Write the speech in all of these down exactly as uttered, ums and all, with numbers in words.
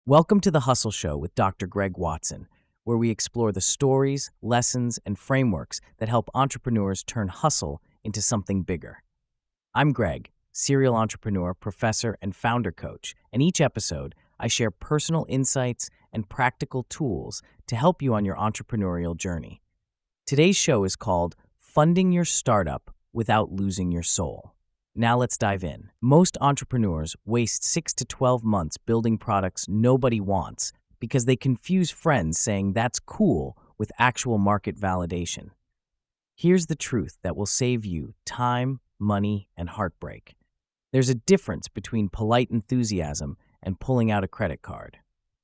Welcome to the Hustle Show with Doctor Greg Watson, where we explore the stories, lessons, and frameworks that help entrepreneurs turn hustle into something bigger. I'm Greg, serial entrepreneur, professor, and founder coach, and each episode I share personal insights and practical tools to help you on your entrepreneurial journey. Today's show is called Funding Your Startup Without Losing Your Soul. Now let's dive in. Most entrepreneurs waste six to twelve months building products nobody wants because they confuse friends saying that's cool with actual market validation. Here's the truth that will save you time, money, and heartbreak. There's a difference between polite enthusiasm and pulling out a credit card.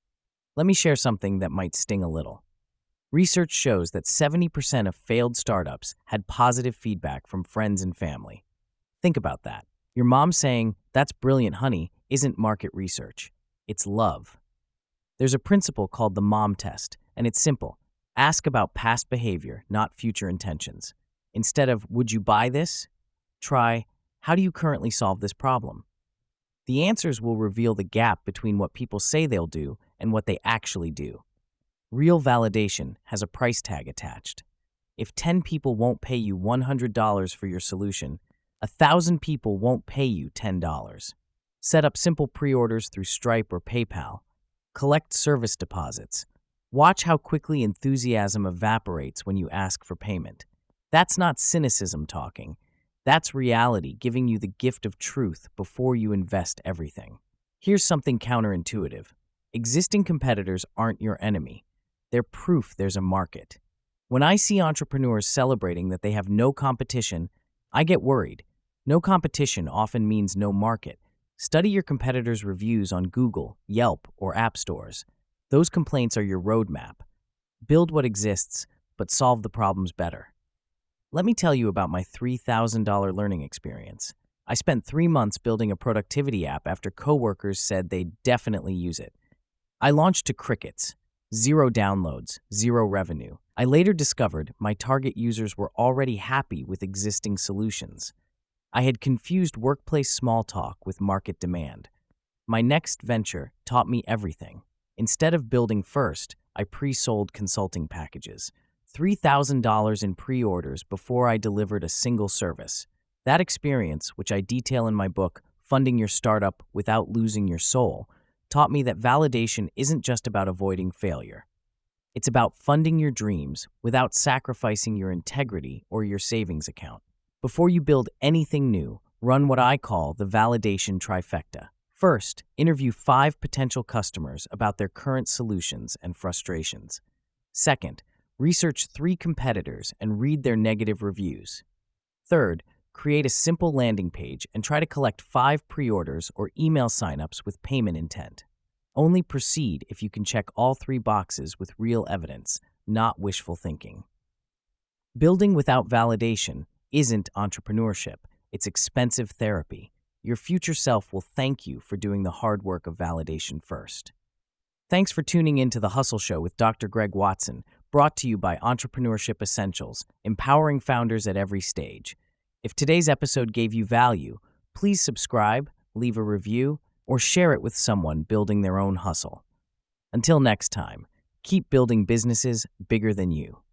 Let me share something that might sting a little. Research shows that seventy percent of failed startups had positive feedback from friends and family. Think about that. Your mom saying, "That's brilliant, honey," isn't market research. It's love. There's a principle called the mom test, and it's simple. Ask about past behavior, not future intentions. Instead of, "Would you buy this?" try, "How do you currently solve this problem?" The answers will reveal the gap between what people say they'll do and what they actually do. Real validation has a price tag attached. If ten people won't pay you one hundred dollars for your solution, a thousand people won't pay you ten dollars. Set up simple pre-orders through Stripe or PayPal. Collect service deposits. Watch how quickly enthusiasm evaporates when you ask for payment. That's not cynicism talking. That's reality giving you the gift of truth before you invest everything. Here's something counterintuitive. Existing competitors aren't your enemy. They're proof there's a market. When I see entrepreneurs celebrating that they have no competition, I get worried. No competition often means no market. Study your competitors' reviews on Google, Yelp, or app stores. Those complaints are your roadmap. Build what exists, but solve the problems better. Let me tell you about my three thousand dollars learning experience. I spent three months building a productivity app after coworkers said they'd definitely use it. I launched to crickets. Zero downloads, zero revenue. I later discovered my target users were already happy with existing solutions. I had confused workplace small talk with market demand. My next venture taught me everything. Instead of building first, I pre-sold consulting packages. three thousand dollars in pre-orders before I delivered a single service. That experience, which I detail in my book, Funding Your Startup Without Losing Your Soul, taught me that validation isn't just about avoiding failure. It's about funding your dreams without sacrificing your integrity or your savings account. Before you build anything new, run what I call the validation trifecta. First, interview five potential customers about their current solutions and frustrations. Second, research three competitors and read their negative reviews. Third, create a simple landing page and try to collect five pre-orders or email signups with payment intent. Only proceed if you can check all three boxes with real evidence, not wishful thinking. Building without validation isn't entrepreneurship. It's expensive therapy. Your future self will thank you for doing the hard work of validation first. Thanks for tuning in to The Hustle Show with Doctor Greg Watson, brought to you by Entrepreneurship Essentials, empowering founders at every stage. If today's episode gave you value, please subscribe, leave a review, or share it with someone building their own hustle. Until next time, keep building businesses bigger than you.